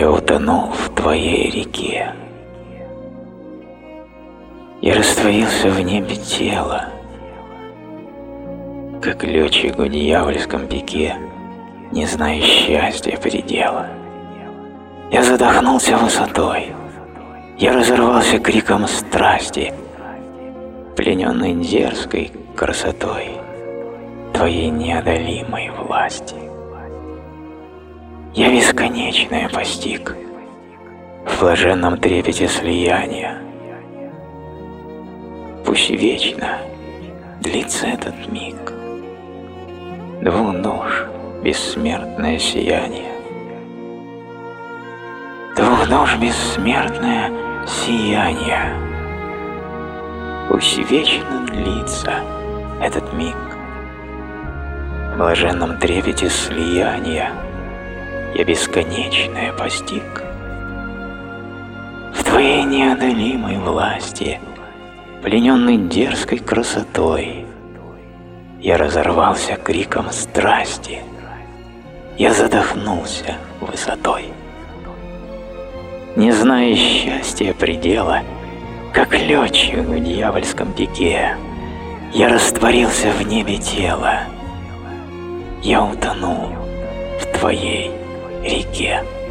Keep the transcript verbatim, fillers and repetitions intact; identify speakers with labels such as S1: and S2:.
S1: Я утонул в твоей реке. Я растворился в небе тела, как летчик в дьявольском пике, не зная счастья предела. Я задохнулся высотой, я разорвался криком страсти, плененный дерзкой красотой твоей неодолимой власти. Я бесконечное постиг в блаженном трепете слияния. Пусть вечно длится этот миг, двух душ бессмертное сияние. Двух душ бессмертное сияние. Пусть вечно длится этот миг, в блаженном трепете слияния я бесконечное постиг. В твоей неодолимой власти, плененный дерзкой красотой, я разорвался криком страсти, я задохнулся высотой. Не зная счастья предела, как летчик в дьявольском пике, я растворился в небе тела, я утонул в твоей реке.